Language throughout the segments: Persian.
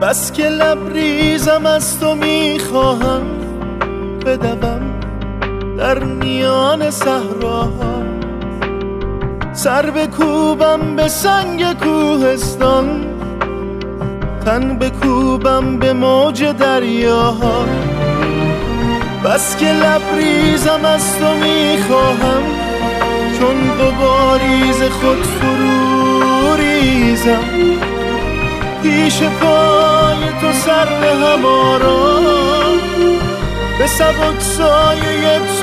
بس که لبریزم از تو میخواهم بدوم در میان صحراها، سر بکوبم به سنگ کوهستان، تن بکوبم به موج دریاها. بس که لبریزم از تو میخواهم چون غباریز خود فرو ریزم، پیش پای تو سر هم آرام به سبک سایه تو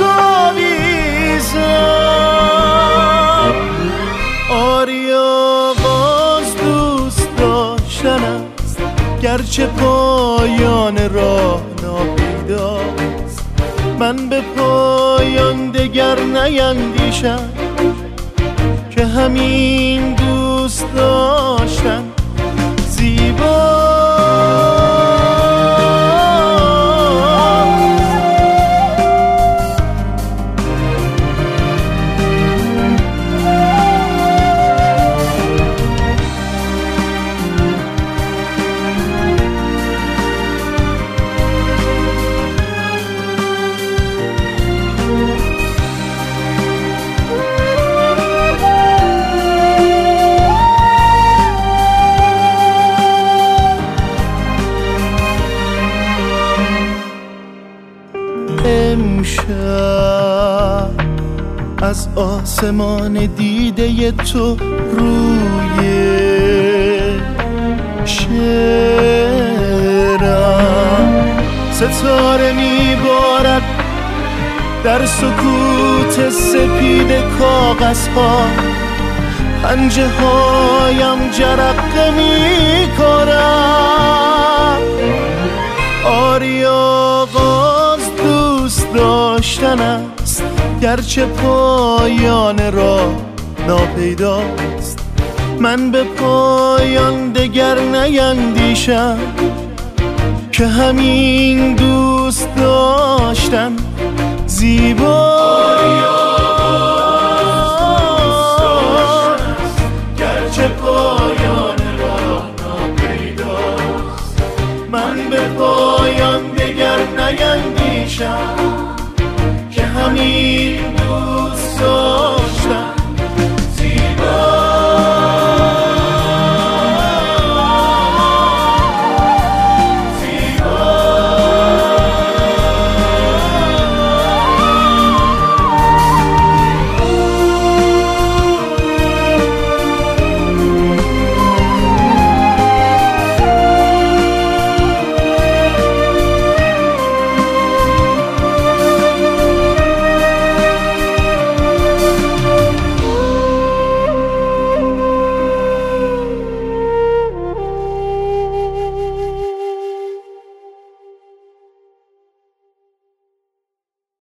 آویزم. آری آغاز دوست داشتن است گرچه پایان راه ناپیداست، من به پایان دگر نیندیشم که همین دوست داشتن زیباست. امشب از آسمان دیده تو روی شعرم ستاره میبارد در سکوت سپید کاغذ ها، پنجه هایم جرقه میکنم. آری آغاز دوست داشتن است گرچه پایان راه ناپیداست، من به پایان دگر نیندیشم که همین دوست داشتن زیباست. گرچه پایان راه ناپیداست، من به پایان دگر نیندیشم که همین دوست